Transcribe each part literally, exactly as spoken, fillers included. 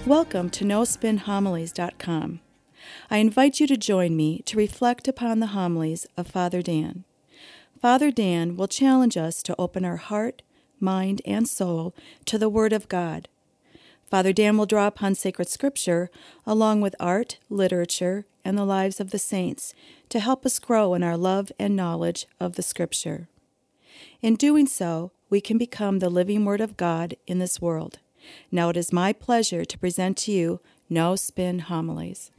Welcome to no spin homilies dot com. I invite you to join me to reflect upon the homilies of Father Dan. Father Dan will challenge us to open our heart, mind, and soul to the Word of God. Father Dan will draw upon sacred scripture along with art, literature, and the lives of the saints to help us grow in our love and knowledge of the scripture. In doing so, we can become the living Word of God in this world. Now it is my pleasure to present to you No Spin Homilies.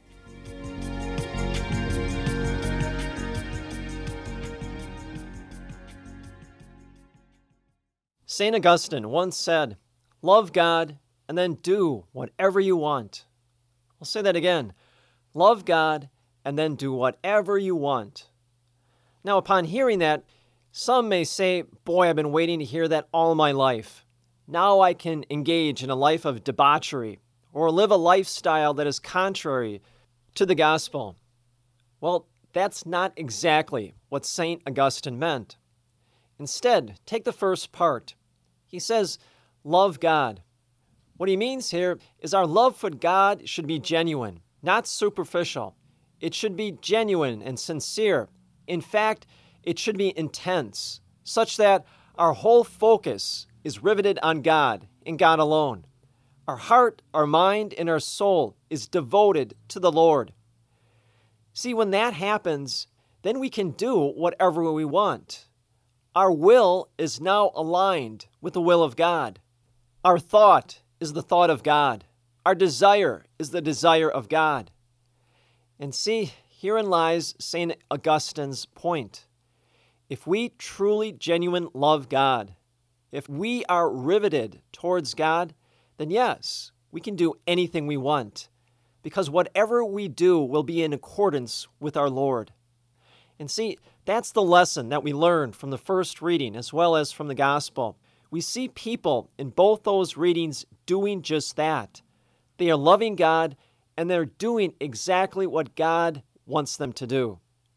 Saint Augustine once said, "Love God and then do whatever you want." I'll say that again. Love God and then do whatever you want. Now, upon hearing that, some may say, boy, I've been waiting to hear that all my life. Now I can engage in a life of debauchery or live a lifestyle that is contrary to the gospel. Well, that's not exactly what Saint Augustine meant. Instead, take the first part. He says, love God. What he means here is our love for God should be genuine, not superficial. It should be genuine and sincere. In fact, it should be intense, such that our whole focus is riveted on God and God alone. Our heart, our mind, and our soul is devoted to the Lord. See, when that happens, then we can do whatever we want. Our will is now aligned with the will of God. Our thought is the thought of God. Our desire is the desire of God. And see, herein lies Saint Augustine's point. If we truly, genuine love God, if we are riveted towards God, then yes, we can do anything we want, because whatever we do will be in accordance with our Lord. And see, that's the lesson that we learned from the first reading as well as from the gospel. We see people in both those readings doing just that. They are loving God and they're doing exactly what God wants them to do.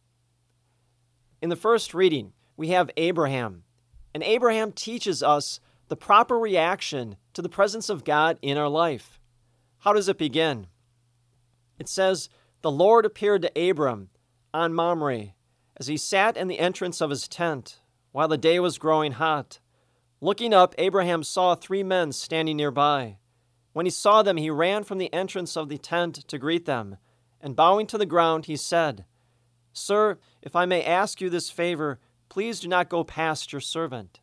In the first reading, we have Abraham, and Abraham teaches us the proper reaction to the presence of God in our life. How does it begin? It says, "The Lord appeared to Abram on Mamre, as he sat in the entrance of his tent, while the day was growing hot. Looking up, Abraham saw three men standing nearby. When he saw them, he ran from the entrance of the tent to greet them, and bowing to the ground, he said, 'Sir, if I may ask you this favor, please do not go past your servant.'"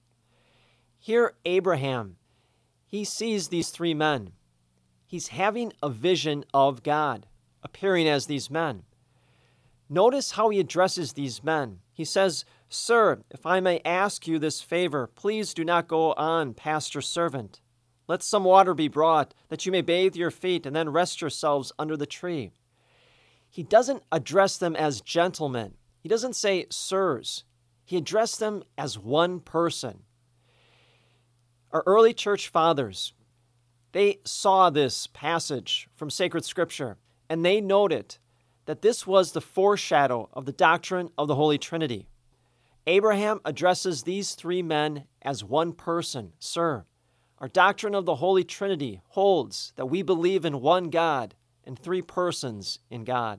Here, Abraham, he sees these three men. He's having a vision of God, appearing as these men. Notice how he addresses these men. He says, "Sir, if I may ask you this favor, please do not go on past your servant. Let some water be brought, that you may bathe your feet and then rest yourselves under the tree." He doesn't address them as gentlemen. He doesn't say sirs. He addressed them as one person. Our early church fathers, they saw this passage from sacred scripture, and they noted that this was the foreshadow of the doctrine of the Holy Trinity. Abraham addresses these three men as one person. Sir, our doctrine of the Holy Trinity holds that we believe in one God and three persons in God.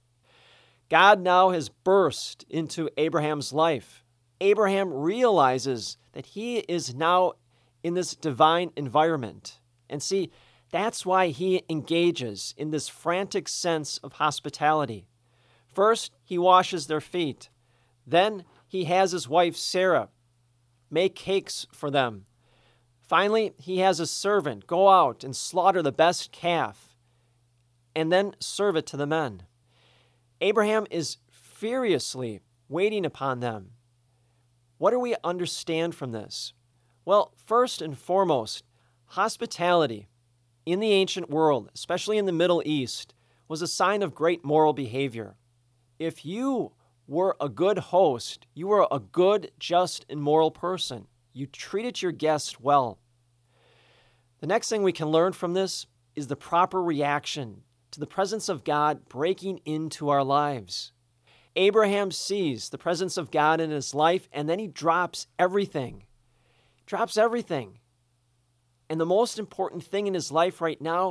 God now has burst into Abraham's life. Abraham realizes that he is now in this divine environment. And see, that's why he engages in this frantic sense of hospitality. First, he washes their feet. Then he has his wife Sarah make cakes for them. Finally, he has a servant go out and slaughter the best calf and then serve it to the men. Abraham is furiously waiting upon them. What do we understand from this? Well, first and foremost, hospitality in the ancient world, especially in the Middle East, was a sign of great moral behavior. If you were a good host, you were a good, just, and moral person. You treated your guests well. The next thing we can learn from this is the proper reaction to the presence of God breaking into our lives. Abraham sees the presence of God in his life, and then he drops everything. Drops everything. And the most important thing in his life right now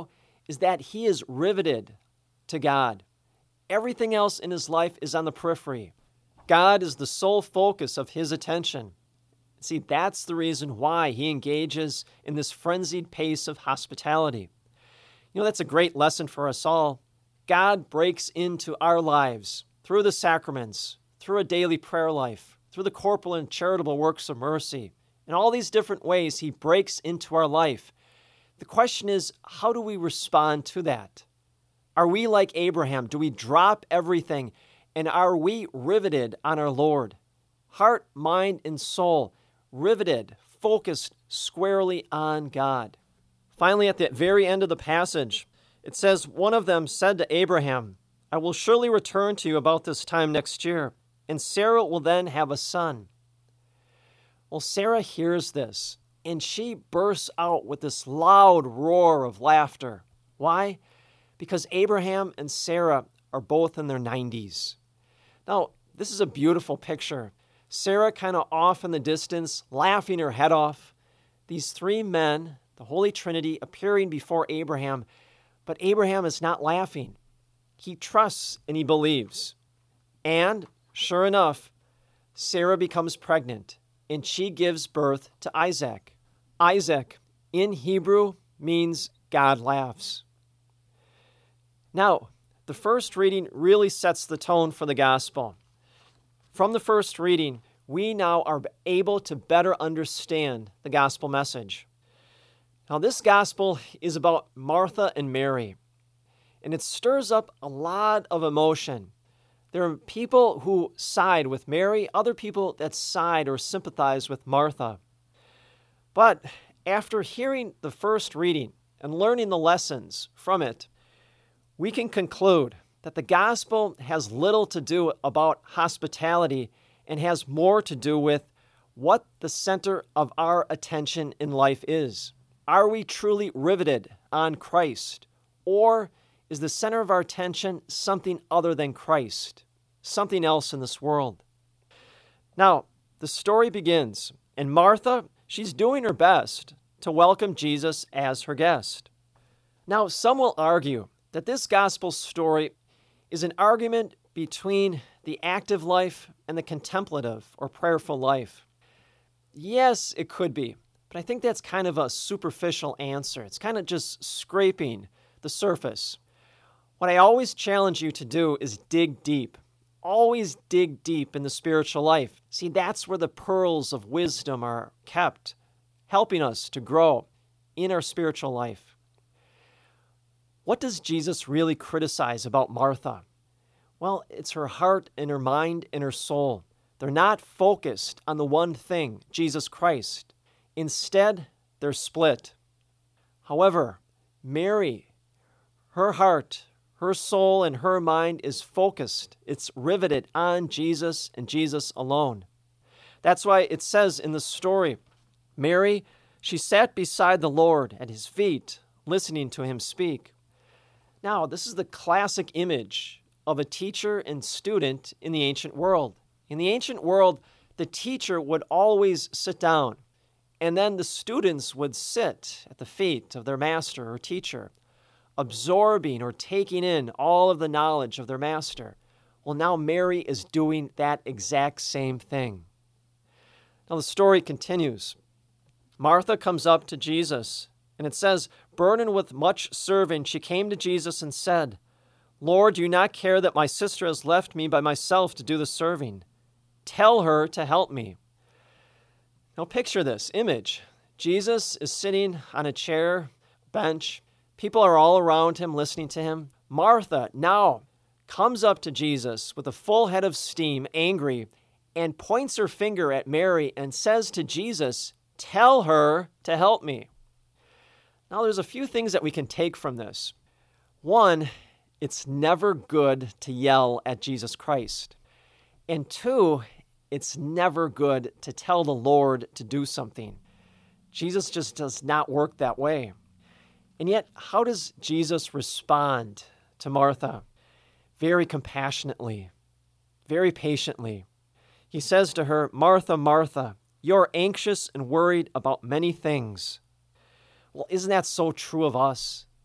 is that he is riveted to God. Everything else in his life is on the periphery. God is the sole focus of his attention. See, that's the reason why he engages in this frenzied pace of hospitality. You know, that's a great lesson for us all. God breaks into our lives through the sacraments, through a daily prayer life, through the corporal and charitable works of mercy. In all these different ways, he breaks into our life. The question is, how do we respond to that? Are we like Abraham? Do we drop everything? And are we riveted on our Lord? Heart, mind, and soul, riveted, focused squarely on God. Finally, at the very end of the passage, it says, one of them said to Abraham, I will surely return to you about this time next year, and Sarah will then have a son. Well, Sarah hears this, and she bursts out with this loud roar of laughter. Why? Because Abraham and Sarah are both in their nineties. Now, this is a beautiful picture. Sarah kind of off in the distance, laughing her head off. These three men, the Holy Trinity, appearing before Abraham, but Abraham is not laughing. He trusts and he believes. And, sure enough, Sarah becomes pregnant, and she gives birth to Isaac. Isaac, in Hebrew, means God laughs. Now, the first reading really sets the tone for the gospel. From the first reading, we now are able to better understand the gospel message. Now, this gospel is about Martha and Mary, and it stirs up a lot of emotion. There are people who side with Mary, other people that side or sympathize with Martha. But after hearing the first reading and learning the lessons from it, we can conclude that the gospel has little to do about hospitality and has more to do with what the center of our attention in life is. Are we truly riveted on Christ, or is the center of our attention something other than Christ, something else in this world? Now, the story begins, and Martha, she's doing her best to welcome Jesus as her guest. Now, some will argue that this gospel story is an argument between the active life and the contemplative or prayerful life. Yes, it could be, but I think that's kind of a superficial answer. It's kind of just scraping the surface. What I always challenge you to do is dig deep. Always dig deep in the spiritual life. See, that's where the pearls of wisdom are kept, helping us to grow in our spiritual life. What does Jesus really criticize about Martha? Well, it's her heart and her mind and her soul. They're not focused on the one thing, Jesus Christ. Instead, they're split. However, Mary, her heart, her soul, and her mind is focused. It's riveted on Jesus and Jesus alone. That's why it says in the story, Mary, she sat beside the Lord at his feet, listening to him speak. Now, this is the classic image of a teacher and student in the ancient world. In the ancient world, the teacher would always sit down, and then the students would sit at the feet of their master or teacher, absorbing or taking in all of the knowledge of their master. Well, now Mary is doing that exact same thing. Now, the story continues. Martha comes up to Jesus, and it says, burdened with much serving, she came to Jesus and said, Lord, do you not care that my sister has left me by myself to do the serving? Tell her to help me. Now picture this image. Jesus is sitting on a chair, bench. People are all around him listening to him. Martha now comes up to Jesus with a full head of steam, angry, and points her finger at Mary and says to Jesus, tell her to help me. Now, there's a few things that we can take from this. One, it's never good to yell at Jesus Christ. And two, it's never good to tell the Lord to do something. Jesus just does not work that way. And yet, how does Jesus respond to Martha? Very compassionately, very patiently. He says to her, Martha, Martha, you're anxious and worried about many things. Well, isn't that so true of us?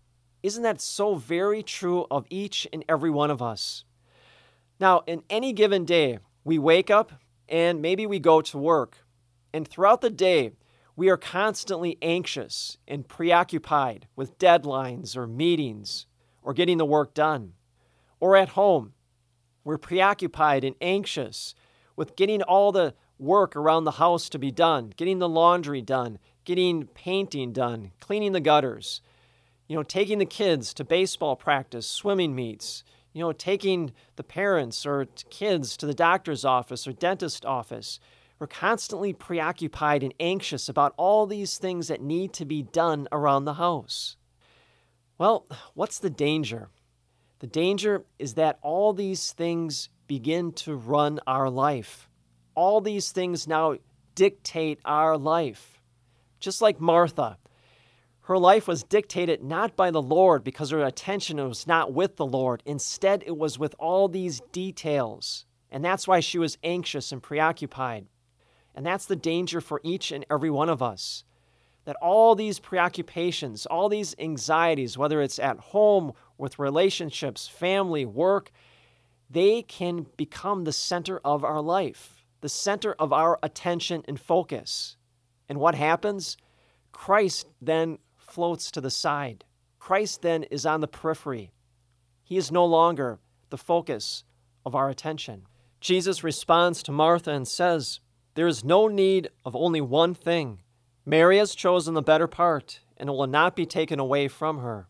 Isn't that so very true of each and every one of us? Now, in any given day, we wake up and maybe we go to work. And throughout the day, we are constantly anxious and preoccupied with deadlines or meetings or getting the work done. Or at home, we're preoccupied and anxious with getting all the work around the house to be done, getting the laundry done, getting painting done, cleaning the gutters, you know, taking the kids to baseball practice, swimming meets, you know, taking the parents or kids to the doctor's office or dentist office. We're constantly preoccupied and anxious about all these things that need to be done around the house. Well, what's the danger? The danger is that all these things begin to run our life. All these things now dictate our life. Just like Martha, her life was dictated not by the Lord because her attention was not with the Lord. Instead, it was with all these details. And that's why she was anxious and preoccupied. And that's the danger for each and every one of us. That all these preoccupations, all these anxieties, whether it's at home, with relationships, family, work, they can become the center of our life, the center of our attention and focus. And what happens? Christ then floats to the side. Christ then is on the periphery. He is no longer the focus of our attention. Jesus responds to Martha and says, "There is no need of only one thing. Mary has chosen the better part, and it will not be taken away from her."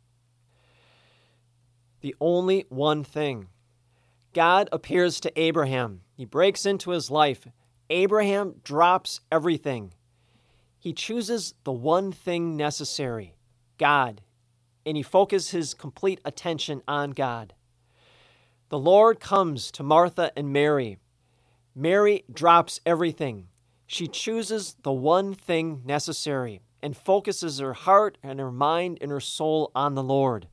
The only one thing. God appears to Abraham. He breaks into his life. Abraham drops everything. He chooses the one thing necessary, God, and he focuses his complete attention on God. The Lord comes to Martha and Mary. Mary drops everything. She chooses the one thing necessary and focuses her heart and her mind and her soul on the Lord.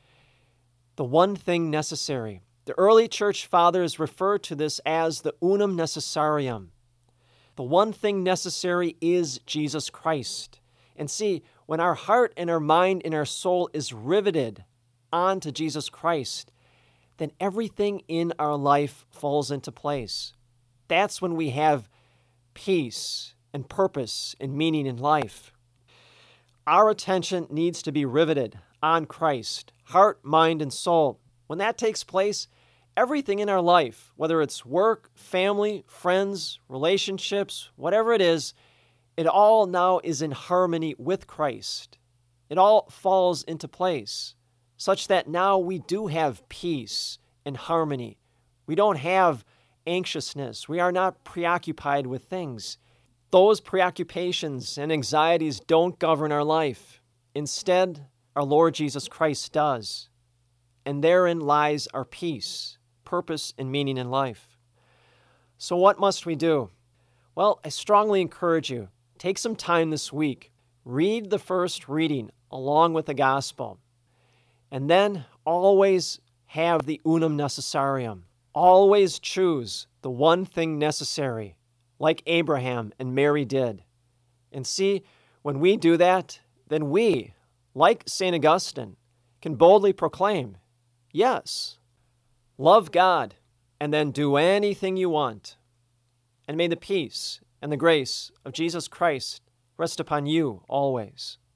The one thing necessary. The early church fathers referred to this as the unum necessarium. The one thing necessary is Jesus Christ. And see, when our heart and our mind and our soul is riveted onto Jesus Christ, then everything in our life falls into place. That's when we have peace and purpose and meaning in life. Our attention needs to be riveted on Christ, heart, mind, and soul. When that takes place, everything in our life, whether it's work, family, friends, relationships, whatever it is, it all now is in harmony with Christ. It all falls into place, such that now we do have peace and harmony. We don't have anxiousness. We are not preoccupied with things. Those preoccupations and anxieties don't govern our life. Instead, our Lord Jesus Christ does. And therein lies our peace, purpose, and meaning in life. So what must we do? Well, I strongly encourage you, take some time this week. Read the first reading along with the gospel. And then always have the unum necessarium. Always choose the one thing necessary, like Abraham and Mary did. And see, when we do that, then we, like Saint Augustine, can boldly proclaim, yes, love God, and then do anything you want. And may the peace and the grace of Jesus Christ rest upon you always.